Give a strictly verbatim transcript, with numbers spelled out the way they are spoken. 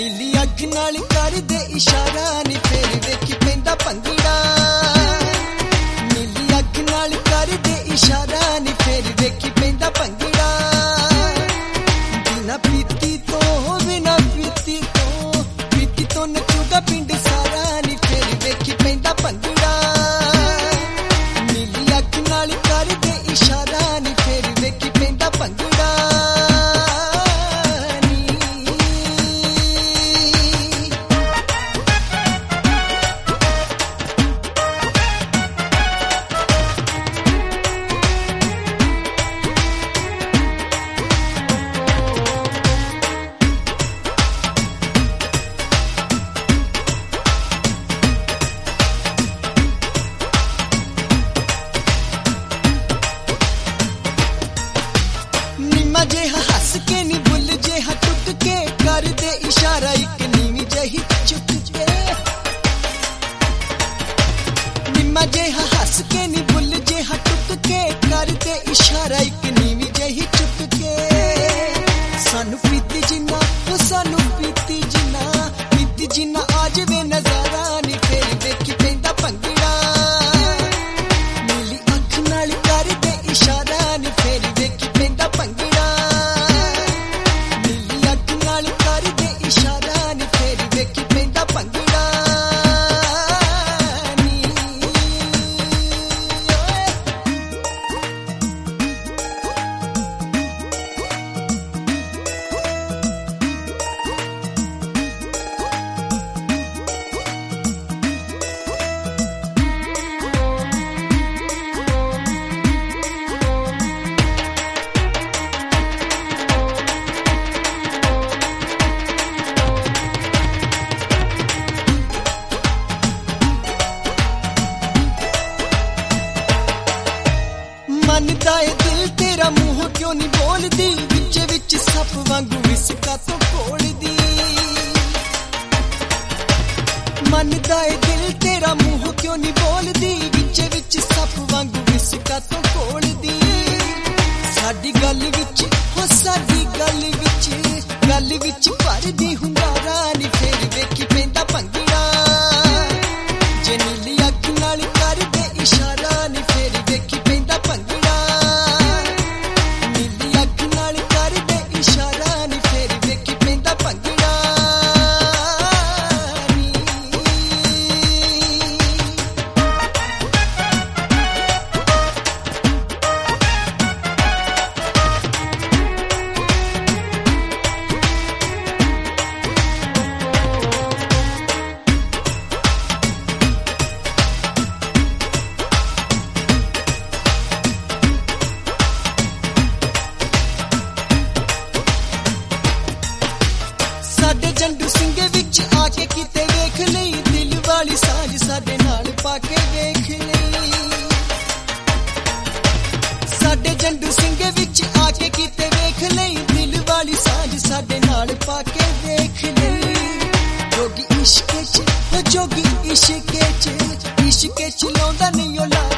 नीली अख नाल कर दे इशारा नी फेर वेखी पैंदा भंगड़ा नीली अख नाल कर दे इशारा नी फेर वेखी पैंदा भंगड़ा बिना पीती तो बिना पीती तो पीती तो नचूगा पिंड सारा नी फेर वेखी पैंदा भंगड़ा नीली अख नाल कर दे इशारा नी फेर वेखी पैंदा भंगड़ा जेहा हस के नी बुल जेहा टुट के कर दे इशारा एक नीवी जही चुक के निम्मा जेहा हस के नी बुल जेहा टुट के कर दे इशारा एक नीवी जही चुक के सानू पीती जिन्ना ओ सानू पीती जिन्ना पीती जिन्ना आज वे नजारा नी फेर वेखी पैंदा भंगड़ा नीली अख नाल कर दे इशारा नी फेर वेखी पैंदा भंगड़ा मनदा ए दिल तेरा मुंह क्यों नहीं बोलदी विच विच सप वांगू विसका तो कोलदी मनदा ए दिल तेरा मुंह क्यों नहीं बोलदी विच विच सप वांगू विसका तो कोलदी साडी गल विच हो साडी गल विच गल विच भरदी हुंदारा नी फेर वेखी पैंदा भंगड़ा जे नीली अख नाल कर दे इशारा नी फेर वेखी पैंदा भंगड़ा जंडू सिंगे विच आके किते वेख लई दिल वाली सांझ साडे नाल पाके वेख लई साडे जंडू सिंगे विच आके किते वेख लई दिल वाली सांझ साडे नाल पाके वेख लई जोगी इश्क च जोगी इश्क च इश्क च लाउंदा नहीं ओ